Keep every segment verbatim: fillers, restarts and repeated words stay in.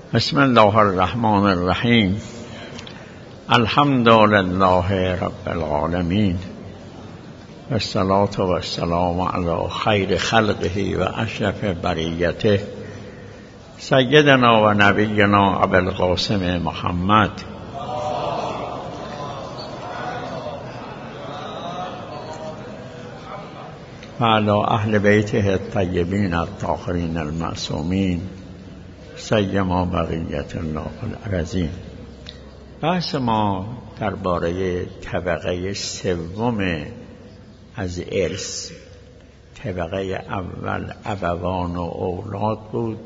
بسم الله الرحمن الرحیم. الحمد لله رب العالمین و الصلاة و السلام علی خیر خلقه و اشرف بریته سیدنا و نبینا ابوالقاسم محمد و علی اهل بیته الطیبین الطاهرین المعصومین سیما بقیت الله الارضین. بحث ما درباره طبقه سوم از ارث، طبقه اول ابوان و اولاد بود،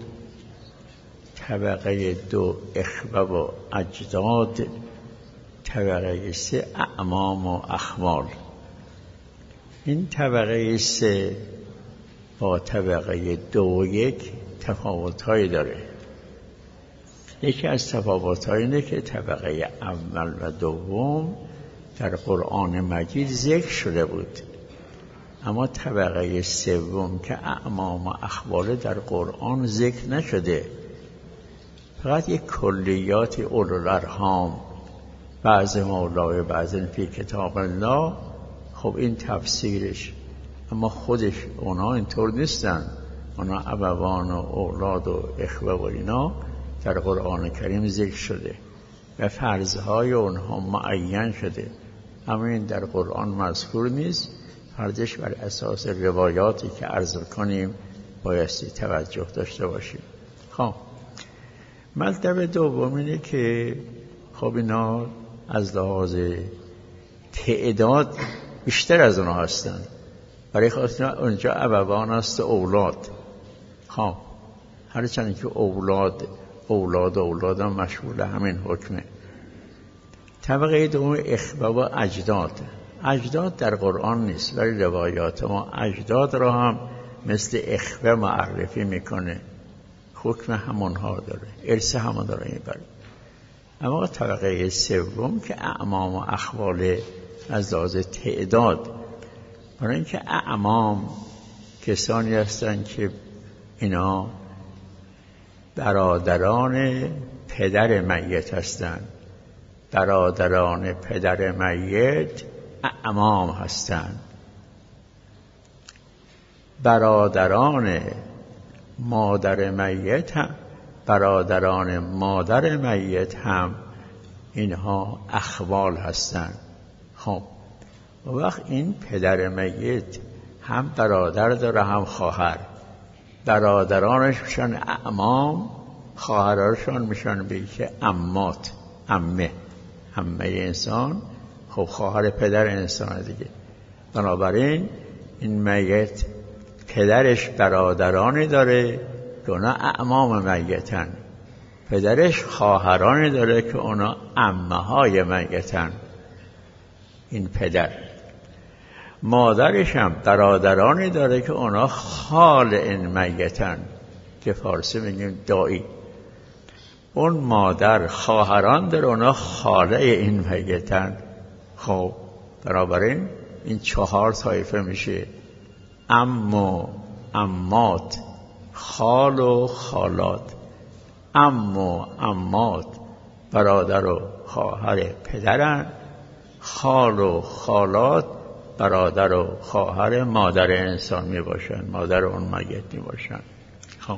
طبقه دو اخوه و اجداد، طبقه سه اعمام و اخوال. این طبقه سه با طبقه دو و یک تفاوت‌هایی داره. یکی از تفاوت‌ها اینه که طبقه اول و دوم در قرآن مجید ذکر شده بود، اما طبقه سوم که اعمام و اخوال در قرآن ذکر نشده. فقط یک کلیات اولوالارحام، بعض مولای بعض فی کتاب الله، خب این تفسیرش، اما خودش اونا اینطور نیستن. اونا ابوان و اولاد و اخوه و اینا در قرآن کریم ذکر شده و فرضهای اونها معین شده، اما این در قرآن مذکور نیست. فرضش بر اساس روایاتی که عرض کنیم بایستی توجه داشته باشیم. خب مطلب دوم اینه که خب اینا از لحاظ تعداد بیشتر از اونها هستن، برای خاطر اونجا ابوان است و اولاد. خب هرچند که اولاد اولاد اولاد هم مشمول همین حکمه. طبقه دوم اخوه و اجداد. اجداد در قرآن نیست، ولی روایات ما اجداد را هم مثل اخوه معرفی میکنه، حکم همونها داره، ارث همون داره میبره. اما طبقه سوم که اعمام و اخوال از لحاظ تعداد، برای اینکه اعمام کسانی هستند که اینا برادران پدر میت هستند. برادران پدر میت اعمام هستند. برادران مادر میت هم برادران مادر میت هم اینها اخوال هستند. خب و وقت این پدر میت هم برادر داره هم خواهر، برادرانش میشن اعمام، خواهرانشان میشن به که عمات، عمه، عمه انسان. خب خواهر پدر انسان دیگه. بنابراین این میت پدرش برادرانی داره که اونا اعمام میتن، پدرش خواهرانی داره که اونا عمه های میتن. این پدر مادرش هم برادرانی داره که اونا خال این میتن، که فارسی میگیم دایی. اون مادر خواهران داره، اونا خاله این میتن. خب بنابراین این چهار طایفه میشه: عم و عمات، خال و خالات. عم و عمات برادر و خواهر پدرن، خال و خالات برادر و خواهر مادر انسان می باشن، مادر اون میت می باشن. خب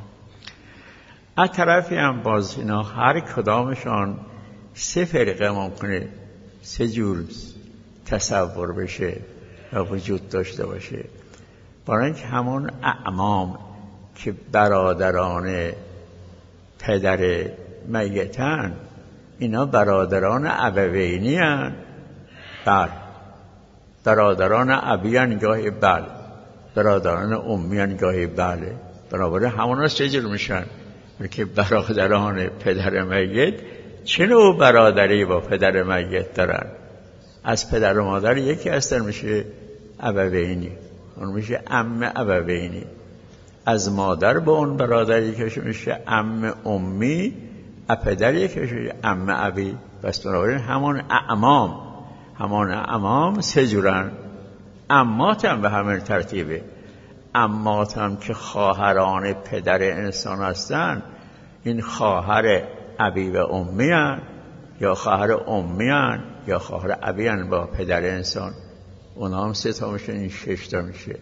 از طرفی هم باز اینا هر کدامشان سه فرقه ممکنه سه جور تصور بشه و وجود داشته باشه. برای اینکه همون اعمام که برادران پدر میتن، اینا برادران ابوینی هن. بله برادران ابیان گاهی بله، برادران امیان گاهی بله. بنابراین همونا سه جور میشن که برادران پدر میت چه نوع برادری با پدر میت دارن. از پدر و مادر یکی هستن میشه ابوینی، اون میشه عم ابوینی. از مادر با اون برادری که میشه عم امی، از پدر یکی میشه عم ابی. بس بنابراین همون اعمام، همان اعمام سه جورن. عمات هم به همین ترتیبه. عمات هم که خواهران پدر انسان هستن، این خواهر ابی و امی هن یا خواهر امی هن یا خواهر ابی هن با پدر انسان، اونا هم سه تا میشه، این شش تا میشه.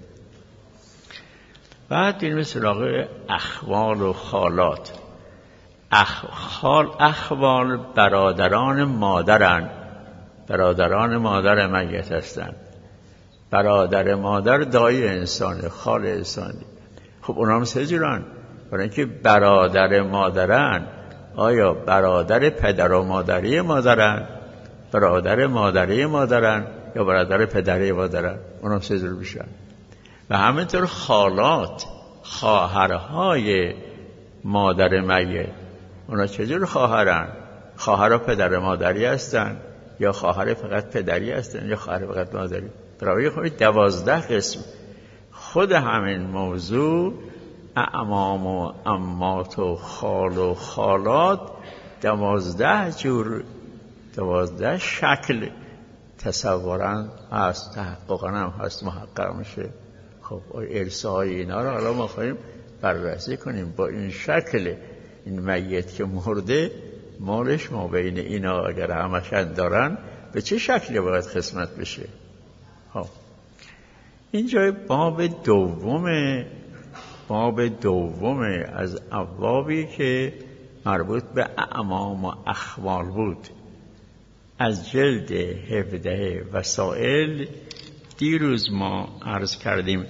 بعد این سراغ اخوال و خالات. اخ... خال اخوال برادران مادرن، برادران مادر میت هستن. برادر مادر دایی انسانه، خال انسانی. خب اونا هم سه جورن، برای اینکه برادر مادرن، آیا برادر پدر و مادری مادرن، برادر مادری مادرن یا برادر پدری مادرن؟ اونا هم سه جور میشن. و همینطور خالات، خواهرهای مادر میت، اونا چجور خواهرن؟ خواهر و پدر مادری هستن یا خواهر فقط پدری هستن یا خواهر فقط مادری؟ برای خود دوازده قسم. خود همین موضوع اعمام و عمات و خال و خالات دوازده جور، دوازده شکل تصورن هست، تحققا هم هست، محقق میشه. خب ارثای اینا رو حالا ما خواهیم بررسی کنیم. با این شکل این میت که مرده، مالش ما بین اینا اگر همشن دارن به چه شکلی باید قسمت بشه؟ خب اینجا باب دومه، باب دومه از ابوابی که مربوط به اعمام و اخوال بود. از جلد هفده وسائل دیروز ما عرض کردیم.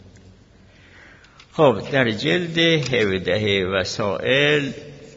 خب در جلد هفده وسائل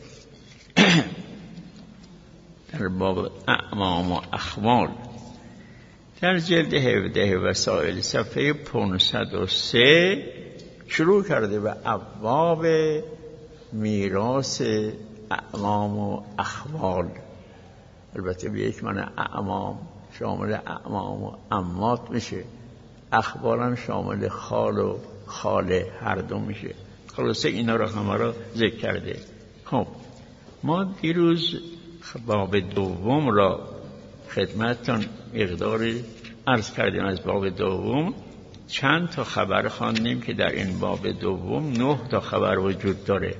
در باب اعمام و اخوال، در جلد هفده وسائل صفحه پانصد و سه شروع کرده به ابواب میراث اعمام و اخوال. البته به یک معنی اعمام شامل اعمام و عمات میشه، اخوال هم شامل خال و خاله هر دو میشه. خلاصه اینا رو همه رو ذکر کرده. خب ما دیروز باب دوم را خدمتتان مقداری عرض کردیم. از باب دوم چند تا خبر خواندیم که در این باب دوم نه تا خبر وجود داره.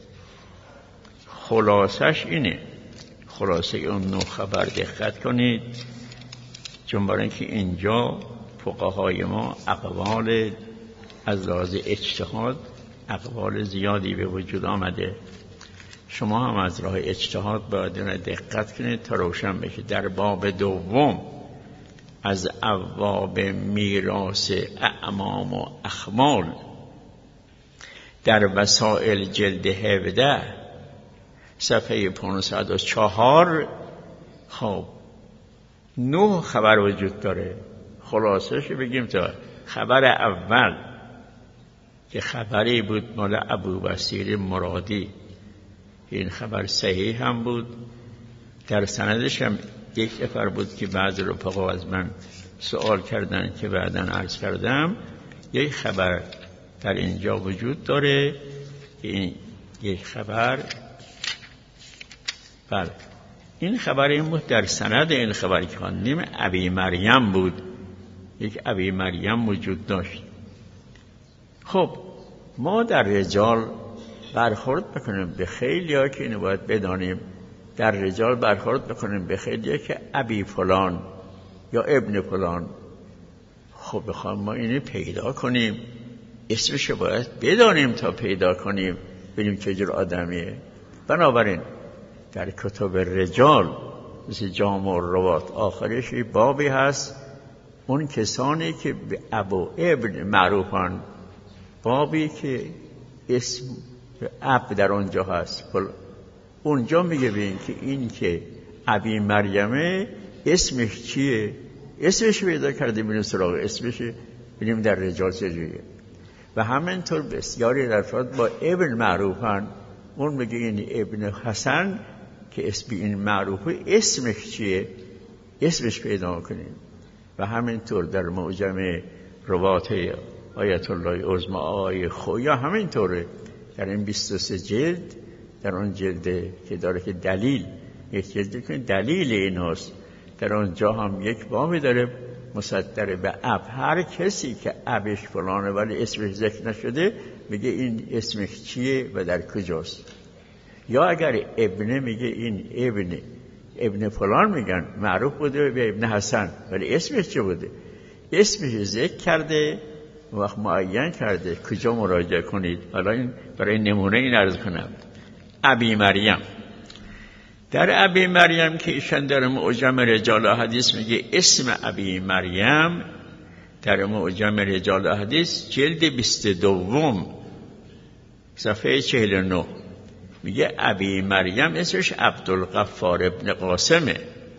خلاصش اینه، خلاصه اون نه خبر دقت کنید، چون برای اینکه اینجا فقهای ما اقوال از لحاظ اجتهاد اقوال زیادی به وجود آمده. شما هم از راه اجتهاد باید دقت کنید تا روشن بشه. در باب دوم از ابواب میراث اعمام و اخوال در وسائل جلد هفده صفحه پانصد و چهار خب نه خبر وجود داره. خلاصش بگیم تا خبر اول که خبری بود مال ابوبصیر مرادی، این خبر صحیح هم بود. در سندش هم یک نفر بود که بعضی رفقا از من سوال کردن که بعداً عرض کردم. یک خبر در اینجا وجود داره که این یک خبر، بله این خبر این بود، در سند این خبری که خواندیم ابی مریم بود، یک ابی مریم وجود داشت. خب ما در رجال برخورد بکنیم به خیلی ها که اینو باید بدانیم. در رجال برخورد بکنیم به خیلی ها که ابی فلان یا ابن فلان. خب بخوام ما اینو پیدا کنیم، اسمش باید بدانیم تا پیدا کنیم ببینیم چجور آدمیه. بنابراین در کتب رجال مثل جامع الروات آخرش بابی هست، اون کسانی که به ابو ابن معروفان، بابی که اسم اب در اونجا هست. اونجا میگه ببین که این که ابی مریمه اسمش چیه، اسمش پیدا کرده ببینیم سراغ اسمش ببینیم در رجال چجوریه. و همینطور بسیاری رفات با ابن معروفن، اون میگه این ابن حسن که اسم این معروفه اسمش چیه، اسمش پیدا کنیم. و همینطور در معجم روات آیت الله عظمی آیه خویا همینطوره. در این بیست و سه جلد، در اون جلد که داره که دلیل، یک جلد که دلیل این هست، در اونجا هم یک بامی داره مصدر به اب. هر کسی که ابش فلانه ولی اسمش ذکر نشده میگه این اسمش چیه و در کجاست. یا اگر ابن میگه این ابن ابن فلان میگن معروف بوده به ابن حسن، ولی اسمش چه بوده؟ اسمش ذکر کرده، وقت معین کرده کجا مراجعه کنید. حالا این برای نمونه این عرض کنم. ابی مریم، در ابی مریم که ایشان در معجم رجال حدیث میگه اسم ابی مریم، در معجم رجال حدیث جلد بیست و دوم صفحه چهل و نه میگه ابی مریم اسمش عبدالغفار ابن قاسمه.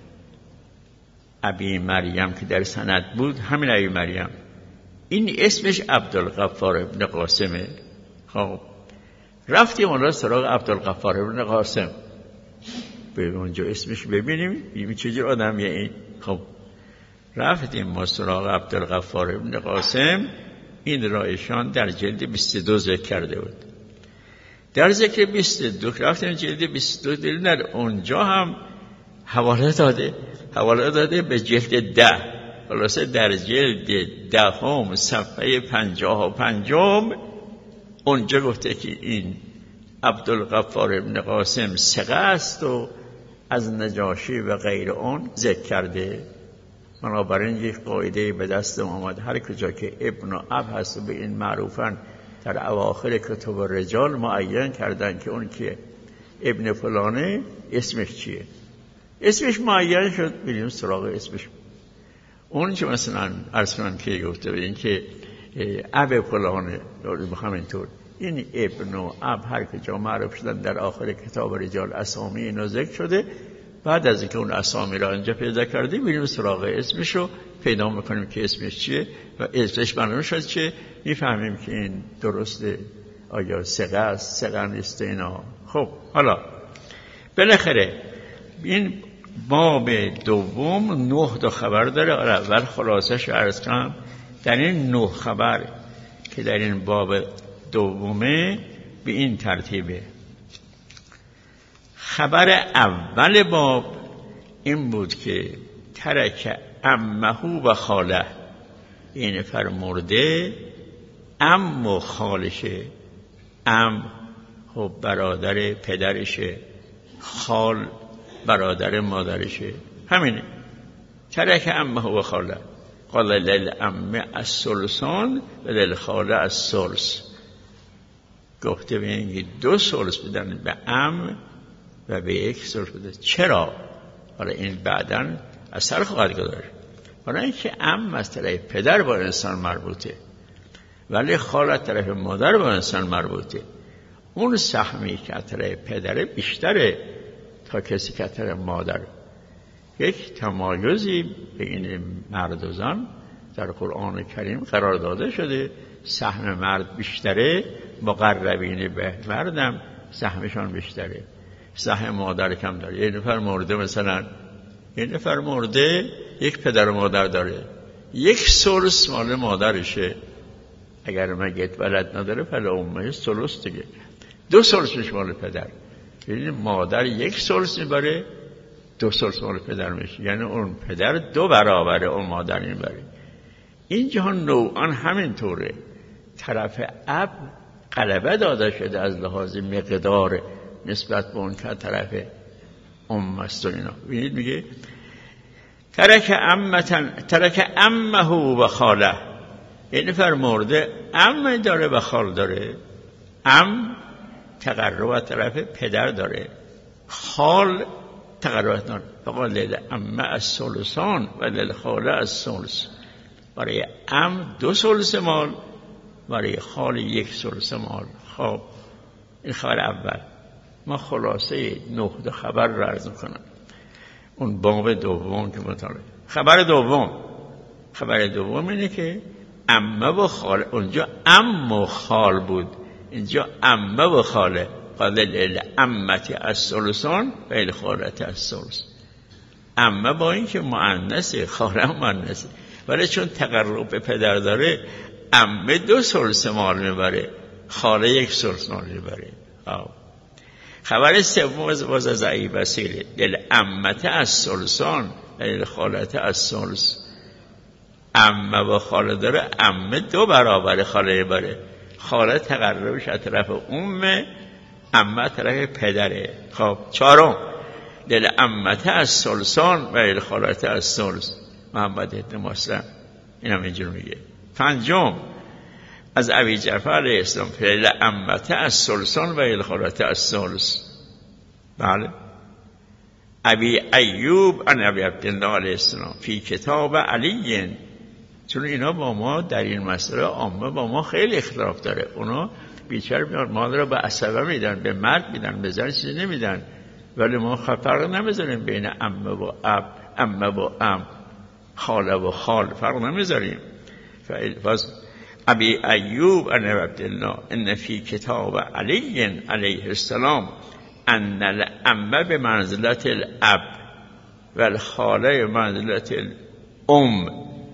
ابی مریم که در سند بود همین ابی مریم، این اسمش عبدالغفار ابن قاسمه. خب رفتیم اون را سراغ عبدالغفار ابن قاسم، به اونجا اسمش ببینیم این چجور آدمیه این. خب رفتیم ما سراغ عبدالغفار ابن قاسم، این را ایشان در جلد بیست و دو ذکر کرده بود. در ذکر بیست و دو رفتیم جلد بیست و دو دیدیم در اونجا هم حواله داده حواله داده به جلد ده. خلاصه در جلد دهم صفحه پنجاه و پنجم اونجا گفته که این عبدالغفار ابن قاسم ثقه است و از نجاشی و غیر اون ذکر کرده. بنابراین یک قاعده به دست آمد، هر کجا که ابن و اب هست و به این معروفن در اواخر کتب رجال معین کردن که اون که ابن فلانه اسمش چیه، اسمش معین شد، بریم سراغ اسمش. اون که مثلا ارسلان که گفته به این که اب فلانه همینطور، این ابن و اب هر کجا معروف شدن در آخر کتاب رجال اسامی اینا ذکر شده. بعد از اینکه اون اسامی را اینجا پیدا کردیم میریم سراغ اسمش رو پیدا میکنیم که اسمش چیه و اسمش معلوم شد چه، میفهمیم که این درسته، آیا ثقه است ثقه نیست اینا. خب حالا بالاخره این باب دوم نه تا خبر داره. اول خلاصش عرض کنم. در این نه خبر که در این باب دومه به این ترتیبه. خبر اول باب این بود که ترک عمه و خاله، این فرمورده عم و خالشه، عم خب برادر پدرشه، خال برادر مادرشه، همینه. ترک عمه و خاله، قال للعمه الثلثان و للخاله الثلث، گفته به اینکه دو ثلث بدن به عم و به یک ثلث بده. چرا؟ حالا این بعداً اثر خواهد گذاشت. برای اینکه عم از طرف پدر با انسان مربوطه، ولی خال از طرف مادر با انسان مربوطه. اون سهمی که از طرف پدره بیشتره تا کسی که از طرف مادر. یک تمایزی بین مرد و زن در قرآن کریم قرار داده شده. سهم مرد بیشتره، مقربین به مردم سهمشان بیشتره، سهم مادر کم داره. یه نفر مرده، مثلا یه نفر مرده یک پدر و مادر داره، یک ثلث مال مادرشه. اگر مگت ولد نداره فلا امه ثلث دیگه، دو ثلثش مال پدر. یعنی مادر یک ثلث میبره، دو ثلث مال پدر میشه، یعنی اون پدر دو برابر اون مادر میبره. این جهان نوعان همینطوره. طرف اب غلبه داده شده از لحاظ مقدار نسبت به اون که طرف ام است و اینا. ببینید میگه ترک عمتن ترک عمه و خاله، این فرمورده عم داره و خال داره. عم تقرب از طرف پدر داره، خال تقرب داره. فقال للعمه الثلثان و للخاله الثلث. برای عم دو ثلث مال، برای خال یک ثلث مال. خب این خبر اول. ما خلاصه نه خبر را عرض کنم. اون باب دوم که مطالعه. خبر دوم خبر دوم اینه که عمه و خال، اونجا عم و خال بود، اینجا عمه و خاله. قال للعمه الثلثان و للخاله الثلث. عمه با این که مؤنثه، خاله مؤنثه، ولی چون تقرب به پدر داره عمه دو ثلث مال میبره، خاله یک ثلث مال میبره. خبر سوم از باز ضعیف بسیره. للعمه الثلثان و للخاله الثلث. عمه و خاله داره، عمه دو برابر خاله بره، خاله تقربش از طرف امه، عمه طرف پدره. خب چهارم للعمه از سلسان و للخالت از سلس، محمد بن مسلم این هم اینجور میگه. پنجم از ابی جعفر علیه السلام للعمه از سلسان و للخالت از سلس. بله. ابی ایوب ان ابی عبدالله علیه السلام فی کتاب علی، چون اینا با ما در این مسئله عامه با ما خیلی اختلاف داره. اونا بیچاره میان مال رو به عصبه میدن، به مرد میدن، به زن چیزی نمیدن، ولی ما فرق نمیذاریم بین عمه و اب، عمه و ام، خاله و خال، فرق نمیذاریم. فاز ابی ایوب ان عبدالله ان فی کتاب علی علیه السلام ان العمه به منزلت الاب و الخاله به منزلت الام.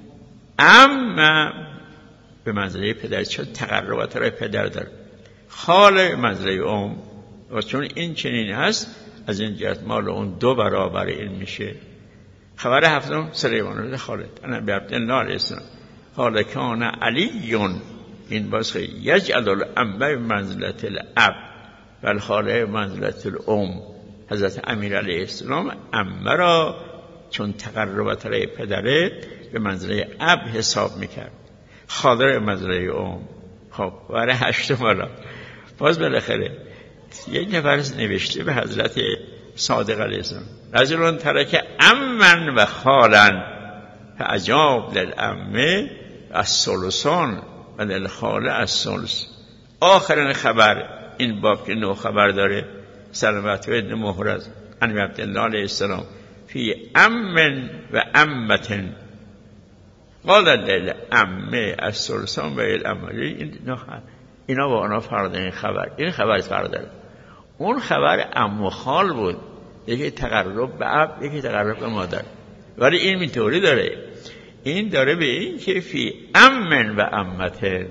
عمه به منزله پدر، چون تقربات را پدر داره. خاله به منزله ام، و چون این چنین هست از این جهت مال اون دو برابر این میشه. خبر هفتم سلیمان بن خالد انا به عبدالله علیه السلام قال کان علی، این باز خیلی یجعل العمه به منزلت الاب و الخاله به منزلت الام. حضرت امیر علیه السلام عمه را چون تقربات را پدره به منزله اب حساب میکرد، خاله به منزله ام. خب برای هشتم حالا باز بالاخره یک نفر نوشته به حضرت صادق علیه السلام رجلون ترک امن و خالن فعجاب للعمه از سلسان و للخاله از سلس. آخرین خبر این باب که نو خبر داره سلمت و ابن محرز عن عبدالله علیه السلام فی امن و امتن قال للعمه از سلسان و العمه. اینا با اونا فرق داره. این خبر این خبر فرق داره. اون خبر عم و خال بود، یکی تقرب به اب، یکی تقرب به مادر، ولی این اینطوری داره. این داره به این که فی امن و امتن،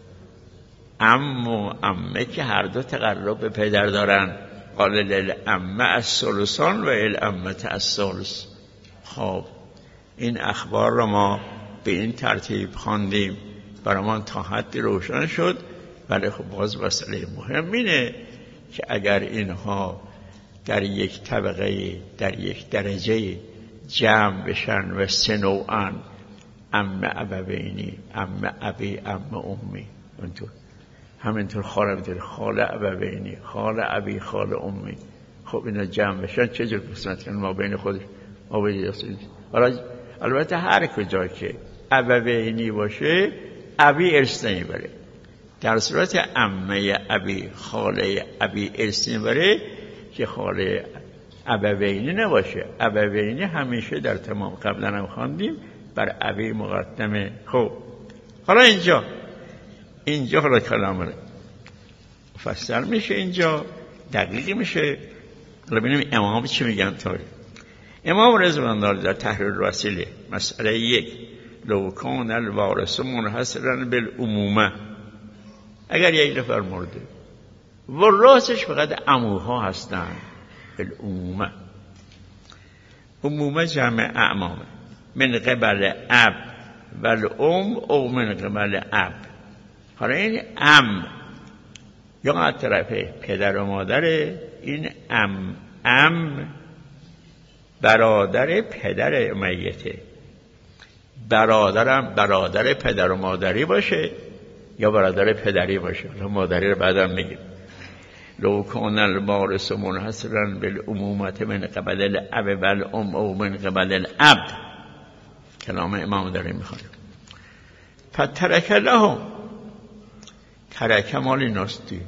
ام و امه که هر دو تقرب به پدر دارن. قال للعمه از سلسان و العمه از سلس. خب این اخبار رو ما به این ترتیب خواندیم، برای تا حدی روشن شد. ولی خب باز مسئله مهم اینه که اگر اینها در یک طبقه، در یک درجه جمع بشن و سه نوعن، عمه ابوینی، عمه ابی، عمه امی، اونطور همینطور خاله بداره، خاله ابوینی، خاله ابی، خاله امی. خب اینا جمع بشن چجور قسمت کنن ما بین خودش؟ ما بین حالا البته هر کجا که ابوینی باشه ابی ارث نمیبره. در صورت عمه ابی، خاله ابی ارث نمیبره که خاله ابوینی نباشه. ابوینی همیشه در تمام قبلا هم خواندیم بر ابی مقدمه. خب حالا اینجا اینجا حالا کلام مفصل میشه، اینجا دقیق میشه. حالا ببینیم امام چی میگن. طوری امام رضوان الله در تحریر الوسیله مسئله یک لو کان الوارث منحصرا بالعمومه، اگر یک نفر مرده ورثش فقط عموها هستن، بالعمومه، عمومه جمع اعمامه، من قبل اب و الام او من قبل اب. حالا این ام یا از طرف پدر و مادره، این ام ام برادر پدر میته. برادرم برادر پدر و مادری باشه یا برادر پدری باشه. مادری رو بعدم میگیم. لو کان الوارث منحصرا بالعمومه من قبل الاب و الام او من قبل الاب. کلام امام داره میخواد. فترک لهم، ترک مال ایناستی.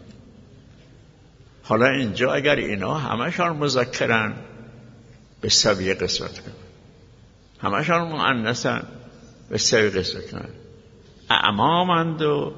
حالا اینجا اگر اینا همشان مذکرن به سویه قسمت کنن، همشان مؤنثن به سویه قسمت کنن. اعمامند و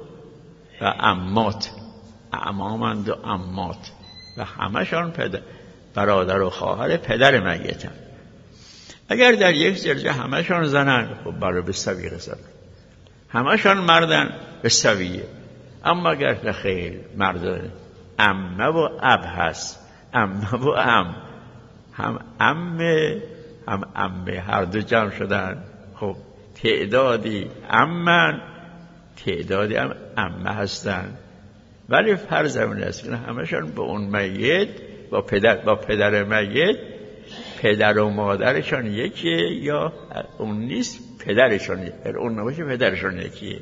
امات، اعمامند و امات، و همشان پدر، برادر و خواهر پدر میتن. اگر در یک درجه همشان زنن، خب برای به سویه قسمت، همشان مردن به سویه. اما اگر خیلی مردان عمه و اب هست، عمه و ام، هم عمه هم عمه، هر دو جمع شدن، خب تعدادی عمن، تعدادی هم عمه هستن ولی فرض زمینه است که همشان به اون میت با پدر با پدر میت، پدر و مادرشان یکیه یا اون نیست پدرشان، اون نباشه پدرشان یکیه.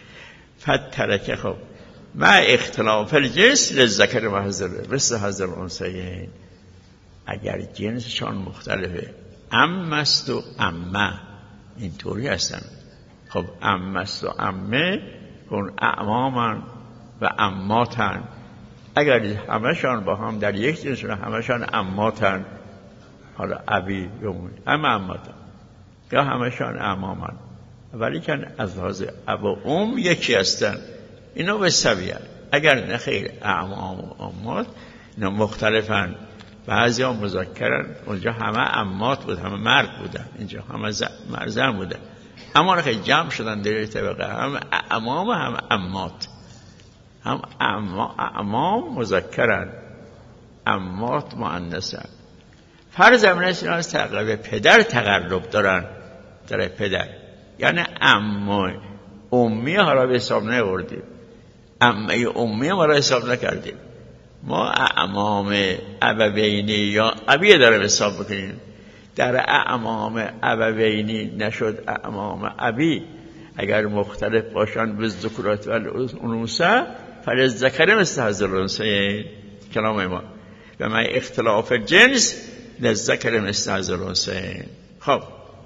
فترکه خب مع اختلاف الجنس للذکر مثل حظ الانثیین، اگر جنسشان مختلفه، ام است و امه اینطوری هستن. خب ام است و امه اون اعمامن و اماتن، اگر همشان با هم در یک جنسشون همشان اماتن، حالا ابی یا هم اماتن یا همشان امامن، ولی کن از لحاظ اب و ام یکی هستن، اینا به سویه. اگر نه خیر اعمام و امات اینا مختلفن، بعضی ها مذکرن، اونجا همه امات بود، همه مرد بودن، اینجا همه مرزن بودن، اما نه خیلی جمع شدن در طبقه، هم امام و هم امات، هم امام مذکرن، امات مؤنثن. فرض زمینه است اینا از تقرب پدر تقرب دارن در پدر، یعنی اما امی حالا به حساب نیاوردیم، امی امی ما را حساب نکردیم، ما اعمام ابوینی یا ابی داره حساب بکنیم. در اعمام ابوینی نشد اعمام ابی، اگر مختلف باشن به ذکرات و الانوثه فللذکر مثل حظ الانثیین، کلام ما و ما اختلاف جنس للذکر مثل حظ الانثیین. خب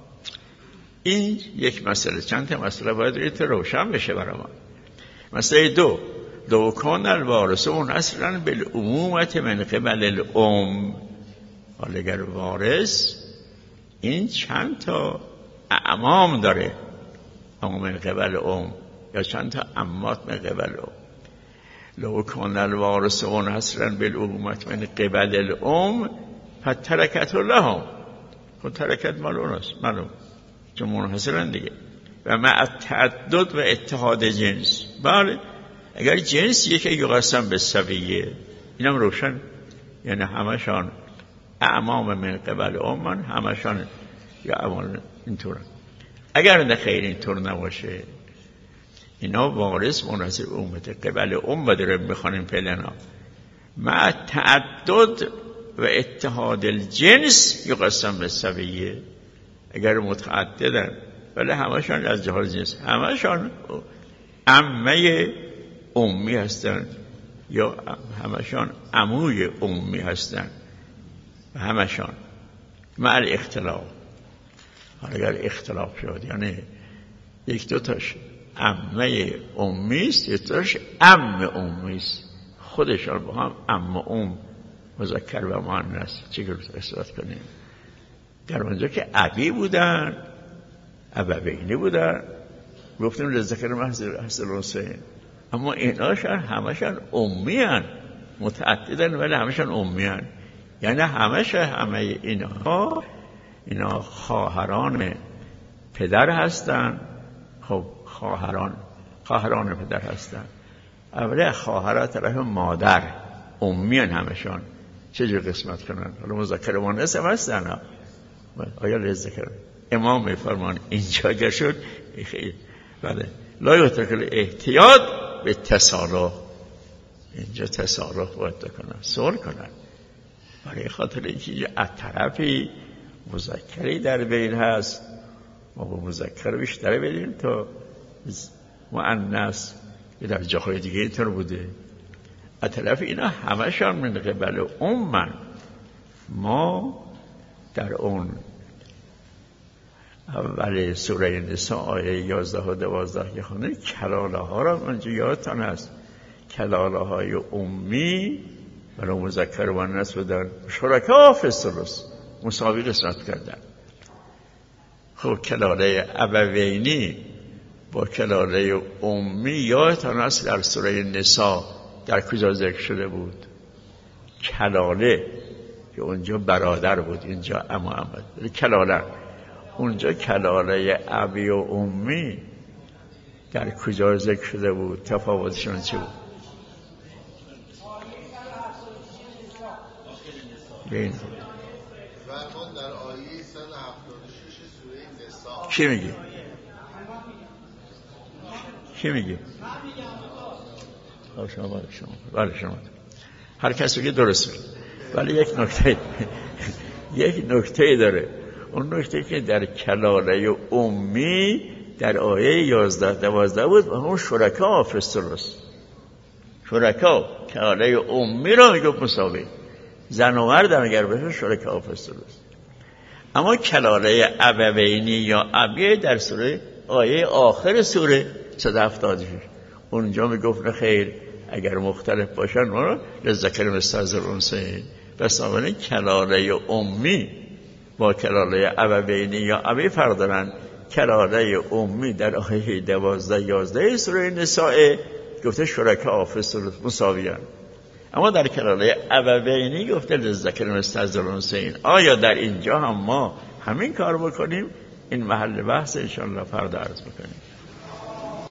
این یک مسئله، چند تا مسئله باید روی روشن بشه برای ما. مسئله دو، لو کان الوارثون اصلا بالعمومت من قبل الام، حالا اگر وارث این چند تا اعمام داره، اما من قبل ام یا چند تا امات من قبل ام، لو کان الوارثون اصلا بالعمومت من قبل الام فترکت لهم، خود ترکت مال اوناست، معلوم چون منحصرن دیگه. و مع تعدد و اتحاد جنس، بله اگر جنس یکی یقسم به سویه، اینم روشن، یعنی همشان اعمام من قبل امن، همشان یا اعمال اینطورن. اگر نه خیر اینطور نباشه، اینا وارث منحصر امت قبل ام داره میخوانیم فعلا، مع تعدد و اتحاد الجنس یقسم به سویه، اگر متعددن ولی همشان از جهاز جنس، همشان عمه امی هستن یا همشان عموی امی هستن، همشان مع الاختلاف. اگر اختلاف شد یعنی یک دو تاش عمه امی است، یک تاش عم امی است، خودشان با هم عم ام مذکر و مؤنث چیکار اثبات کنیم؟ در اونجا که ابی بودن، ابوینی بودن، گفتیم لذکر مثل الانثیین، اما ایناشان همشان امی هن، متعددن ولی همشان امی هن، یعنی همشه همه اینها اینا خواهران پدر هستن. خب خواهران خواهران پدر هستن، اولی خواهرات طرف مادر امی هن همشان، چجور قسمت کنن؟ حالا مذکر مؤنث هم هستن، آیا لذکر امام میفرمان اینجا اگر شد خیلی بله لا یترک احتیاط به تصالح، اینجا تصالح باید کنن، صلح کنن، برای خاطر اینکه از طرفی مذکری در بین هست، ما با مذکر بیشتر بدیم تا مؤنث، که در جاهای دیگه اینطور بوده. از طرف اینا همشان من قبل امن، ما در اون اول سوره نساء آیه یازده و دوازده که خونه کلاله ها را منجا یادتان هست، کلاله های امی برای مذکر و مؤنث بودن، شرکا فی الثلث مساوی قسمت کردن. خب کلاله ابوینی با کلاله امی یادتان هست در سوره نساء در کجا ذکر شده بود؟ کلاله که اونجا برادر بود، اینجا اما اما کلاله، اونجا کلاله ابی و امی در کجا ذکر شده بود؟ تفاوتشون چه بود؟ بین فرمان در آیه صد و هفتاد و شش سوره نساء چی میگی؟ چی میگی؟ شما بله شما بله شما هر کسی که درست میگه. ولی یک نکته یک نکته داره. اون نکته که در کلاله امی در آیه یازده دوازده بود و اون شرکا فسترس شرکا کلاله امی را میگه مساوی زن و مرد هم اگر بشه شرکا فسترس. اما کلاله ابوینی یا ابی در سوره آیه آخر سوره صد و هفتاد و شش اونجا میگفت خیر اگر مختلف باشن ما لذکر مثل حظ الانثیین. پس آمده کلاله امی با کلاله ابوینی یا ابی فرق دارن. کلاله امی در آیه دوازده یازده سوره نساء گفته شرکا فی الثلث مساویان، اما در کلاله ابوینی گفته للذکر مثل حظ الانثیین. آیا در اینجا هم ما همین کار بکنیم؟ این محل بحث ان شاء الله فردا عرض می‌کنیم.